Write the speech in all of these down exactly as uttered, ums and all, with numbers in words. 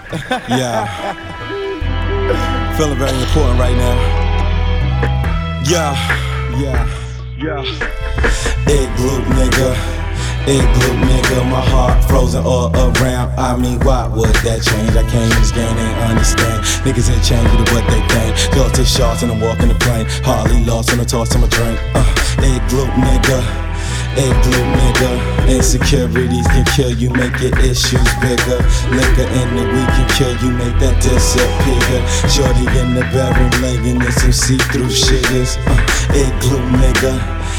Yeah. Feeling very important right now. Yeah. Yeah. Yeah. Igloo nigga. Igloo nigga. My heart frozen all around. I mean, why would that change? I came in this game, ain't understand. Niggas ain't changed with what they think. Go to shots and I'm walking the plane. Hardly lost on the toss to my drink. Uh, Igloo nigga. Igloo nigga. Insecurities can kill you, make your issues bigger. Liquor in the week can kill you, make that disappear. Shorty in the bedroom laying in some see-through shitters. uh, Igloo nigga.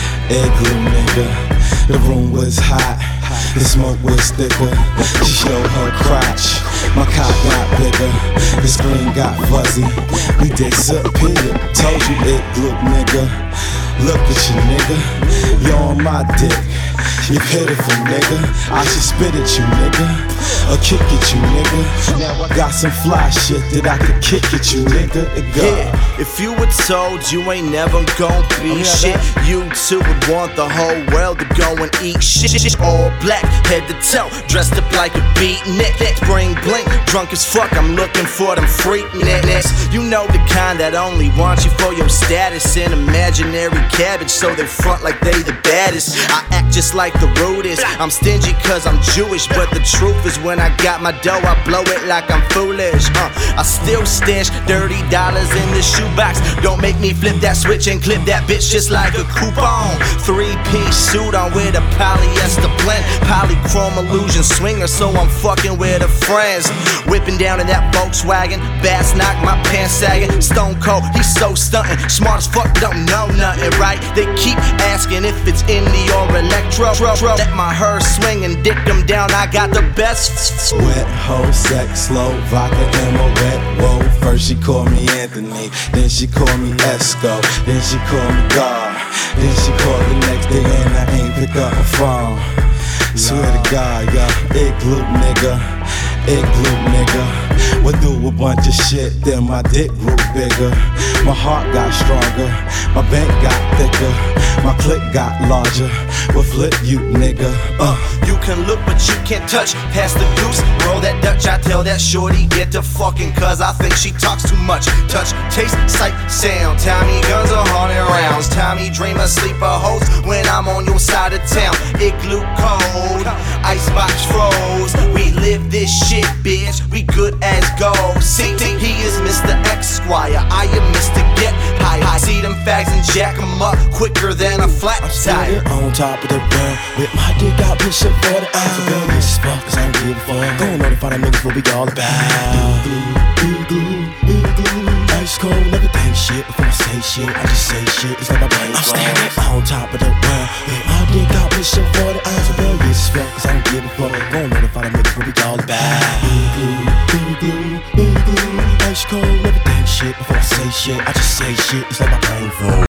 Igloo nigga. The room was hot, the smoke was thicker. She showed her crotch, my cock got bigger. The screen got fuzzy, we disappeared. Told you Igloo nigga. Look at you nigga, you're on my dick. You pitiful nigga, I should spit at you nigga, or kick at you nigga. Now I got some fly shit that I could kick at you nigga. Yeah, if you were told you ain't never gon' be shit, you too would want the whole world to go and eat shit. All black, head to toe, dressed up like a beatnik. Spring blink, drunk as fuck, I'm looking for them freakness. You know the kind that only want you for your status. An imaginary cabbage, so they front like they the baddest. I act just like the rudest. I'm stingy cause I'm Jewish, but the truth is when I got my dough, I blow it like I'm foolish. uh, I still stash dirty dollars in the shoebox. Don't make me flip that switch and clip that bitch just like a coupon. Three-piece suit on with a polyester blend, polychrome illusion swinger, so I'm fucking with her friends. Whipping down in that Volkswagen, bass knock, my pants sagging. Stone cold, he's so stuntin', smart as fuck, don't know nothing, right? They keep asking if it's indie or electro. Let my hearse swing and dick them down, I got the best. Wet hoe, sex, slow, vodka, ammo, wet, whoa. First she called me Anthony, then she called me Esco, then she called me God, then she called the next day and I ain't pick up my phone. Swear to God, yeah, Igloo nigga, Igloo nigga. Went through a bunch of shit, then my dick grew bigger. My heart got stronger, my bank got thicker, my click got larger. What flip you nigga? Uh. You can look but you can't touch. Pass the goose, roll that Dutch. I tell that shorty get to fucking cause I think she talks too much. Touch, taste, sight, sound. Tommy guns a hundred rounds. Tommy dreamer, sleeper host when I'm on your side of town. Igloo cold, icebox froze. We live this shit, bitch. We good as gold. See, he is Mister Esquire, I am Mister Get High. See them fags and jack them up quicker than a flat tire. On top of the world, with my dick out, push up for the eyes. Rebellious as fuck, cause I don't give a fuck. Gon' notify them niggas what we all about. Igloo, igloo, ice cold, never think shit before I say shit. I just say shit, it's like my brain I'm standing on top of the world, with my dick out, push up for the eyes. Rebellious as fuck, cause I don't give a fuck. Gon' notify them niggas what we all about. Igloo, igloo, igloo, ice cold, never think shit before I say shit. I just say shit, it's like my brain full.